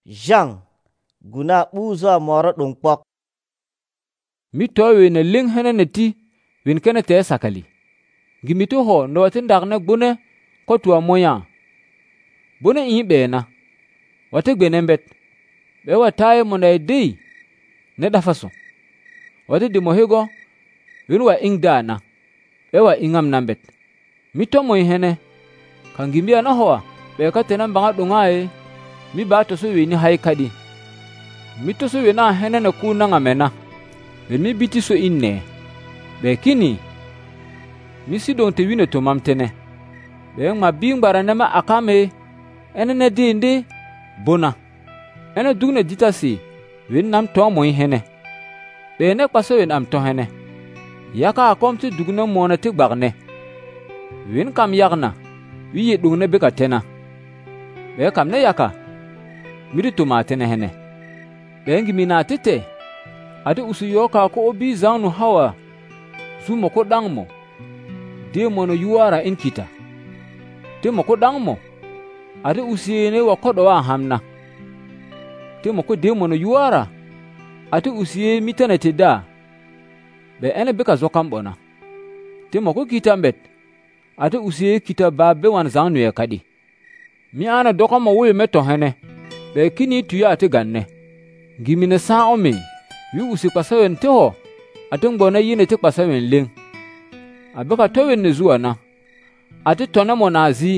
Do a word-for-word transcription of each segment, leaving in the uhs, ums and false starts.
Jean guna ɓuzo moro ɗum pok. Mi towe na ling hene na ti win kene te sakali. Gimi to ho no watin dagne gbune ko tuwa moya. Bune i bena. Wate gbene mbet. Be wataye mo na dei ne dafaso. Wate di mohigo win wa ing dana. Be wa ingam nambet. Mi to mo hene kan gimbi ana hoa be ka tenan banga dungae mi ba to so weni haikadi. Mi to so wena hene na ku na ngamena. Be mi biti so inne. Be kini mi si don te wine to mamtene. Be ma bingbara na ma akame ene ne dinde bona. Ene dugne ditasi win nam to mo hene. Be ne kwaso win am to hene. Yaka akom ti dugne mo na ti gbagne. Win kam yagna wiye dugne be ka tena. Be kam ne yaka miri to matene hene. Be ngi mina tete ade usu yoka ko obi zanu hawa zumo ko dangmo de mono yuara in kita te mo ko dangmo ade usiene wa kodo wa hamna te mo ko de mono yuara ate usie mitane te da be ene be ka zokam bona te mo ko kita mbet ate usie kita ba be wan zanu ya kadi mi ana doko mo we meto hene be kini tuya ate ganne gimine sa ome wi usi pasawen te ho ate ngbona yine te pasawen leng abeka towen ne zuwa na ate tona mo nazi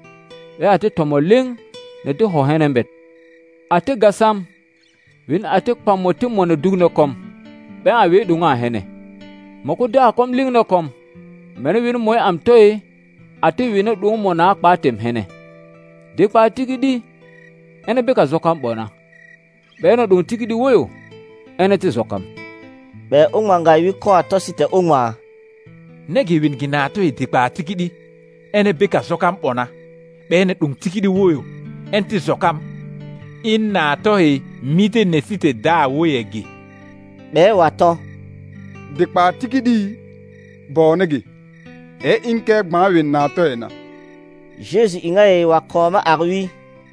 e ate tomo leng ne te ho hene mbet ate gasam win ate pamote mo ne dugne kom be a we dunga hene moko da kom ling na kom mene win moy am toy ate win dung mo na kpatem hene de kpa tigidi ene be ka zokam bona be no dung tigidi woyo ene te zokam be ungwa nga wi ko atosite ungwa negi win ginato e de kpa tigidi ene be ka zokam bona be ene dung tigidi woyo ente zokam inna to he mite nesite da woyegi be wato de kpa tigidi bonegi e inke gba win na to ena Jésus ingaye wa koma arwi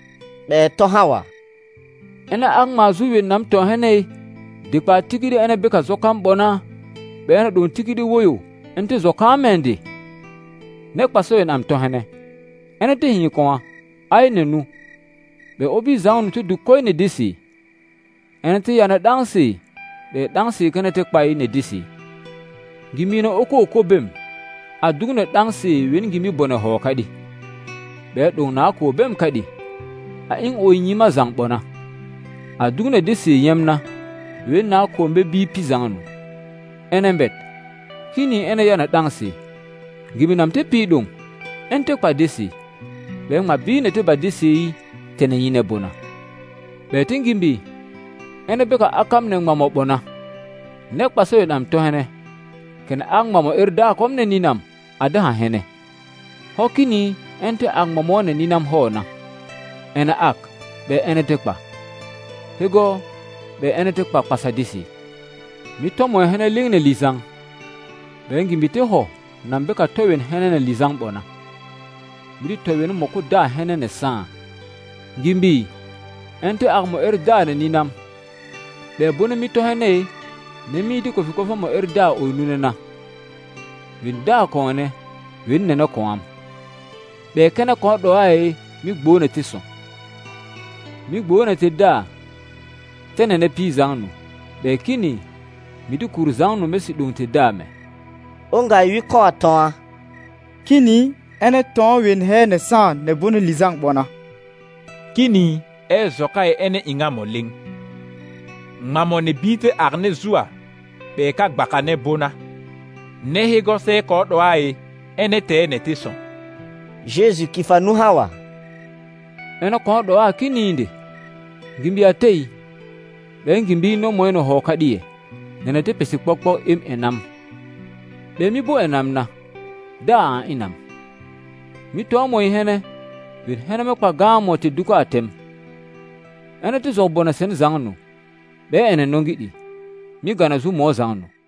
be to hawa ena ang mazu win nam to hene de kpa tigidi ene be ka zokam bona be ene dung tigidi woyo ente zokam ende ne kpaso en am to hene ene te hin ko ai nenu be obi zaunu tu du koy ne disi ene te yana dansi be dansi kene te kpai ne disi gimino oko oko bem adugne dansi wen gimi bona ho kadi be do na ko bem kadi a in o nyima zang bona adugne disi yemna wen na ko be bi pizanganu ene mbet kini ene yana dansi gimi nam te pidung ente kwa disi be ma bi ne te ba disi tene yine bona be tingimbi ene be ka akam ne ngamo bona ne kwaso nam to hene ken ang mamo irda kom ne ninam ada ha hene hokini ente ang mamo ne ninam hona ene ak be ene te kwa hego be ene te kwa pasadisi mi to mo hene ling ne lisang be ngimbi te ho nam be ka towen hene ne lisang bona mi towen mo ko da hene ne sa gimbi ente agmo erda ne ninam be bone mi to hene ne mi di ko fi ko fa mo erda o nunena win da ko ne win ne no ko am be kana ko do ai mi gbo ne ti so mi gbo ne ti da tene ne pi zanu be kini mi di kur zanu me si dun ti da me onga wi ko aton kini ene ton win he ne san ne bone lizang bona kini e zokai ene ingamo ling ngamo ne bite arne zua be ka gbakane bona ne higo se ko do ai ene te ne tison Jésus kifanu hawa ene ko do a kini inde gimbi atei be ngimbi no mo eno ho kadie nene te pesi pokpo im enam be mi bo enam na da inam mi to mo hene bir hene me kwa gamo te duko atem ene te zo bona sen zangnu be ene nongidi mi gana zu mo zangnu